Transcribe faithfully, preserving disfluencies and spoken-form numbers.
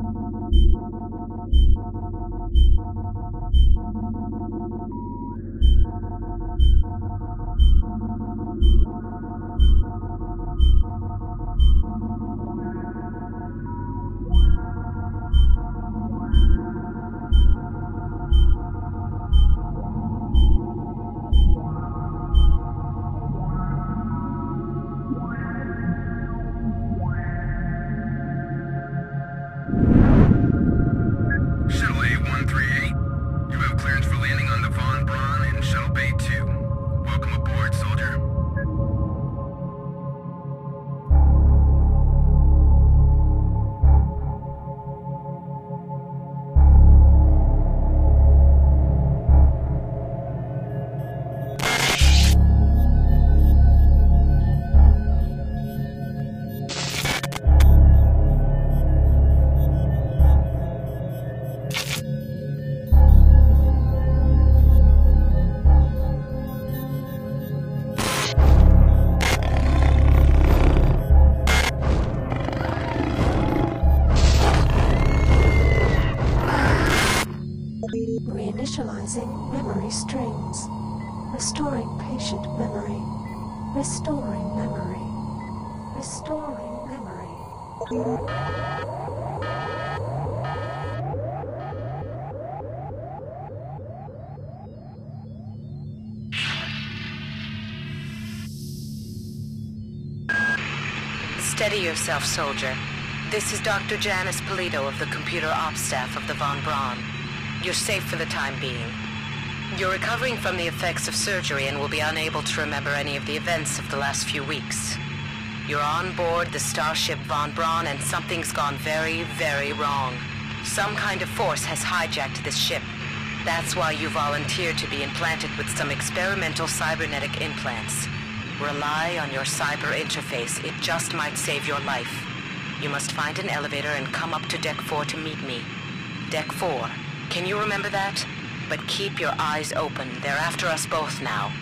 Reinitializing memory strings. Restoring patient memory. Restoring memory. Restoring memory. Steady yourself, soldier. This is Doctor Janice Polito of the Computer Ops staff of the Von Braun. You're safe for the time being. You're recovering from the effects of surgery and will be unable to remember any of the events of the last few weeks. You're on board the starship Von Braun and something's gone very, very wrong. Some kind of force has hijacked this ship. That's why you volunteered to be implanted with some experimental cybernetic implants. Rely on your cyber interface. It just might save your life. You must find an elevator and come up to Deck four to meet me. Deck four. Can you remember that? But keep your eyes open. They're after us both now.